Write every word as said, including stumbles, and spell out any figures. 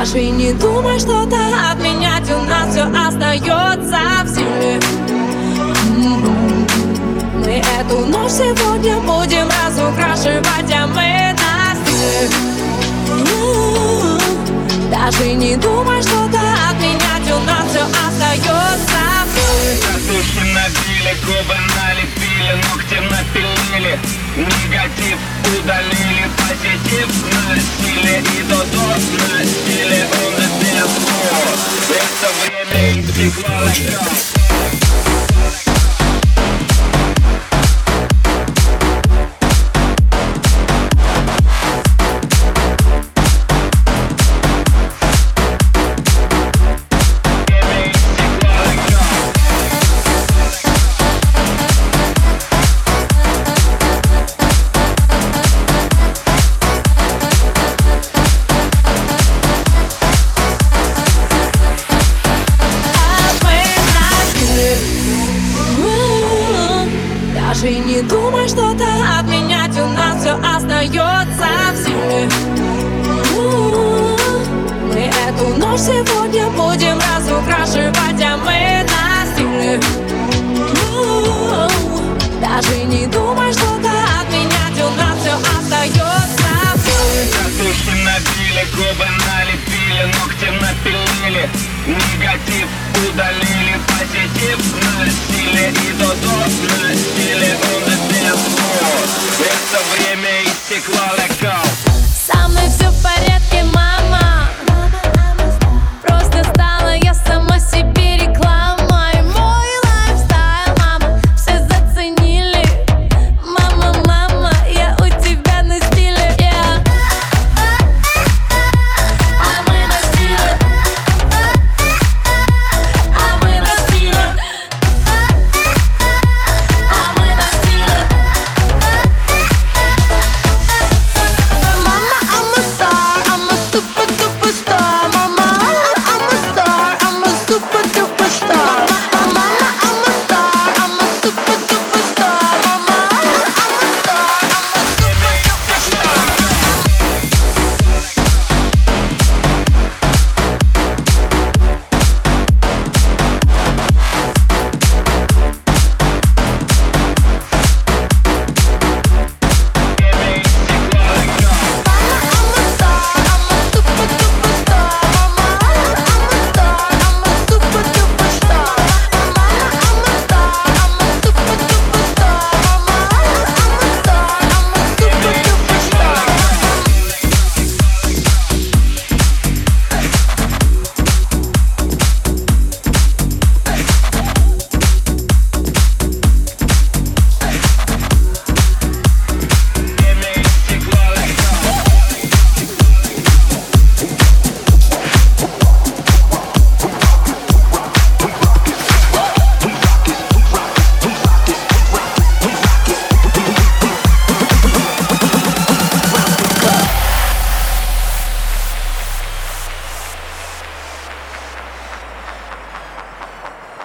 Даже не думай что-то отменять, у нас все остается в силе. Мы эту ночь сегодня будем разукрашивать, а мы на стиле. Даже не думай что-то отменять, у нас все остается в силе. Татушки набили, губы налепили, ногти напилили, негатив удалили, позитив носили и до-до носили. Он the dance floor. Это время истекло легко. Даже не думай что-то отменять, у нас все остается в силе. Мы эту ночь сегодня будем разукрашивать, а мы на стиле. Даже не думай что-то отменять, у нас все остается в силе. Татушки набили, губы налепили, ногти напилили, негатив удалили, позитив носили и до-до носили. Он the dance floor. Это время истекло легко.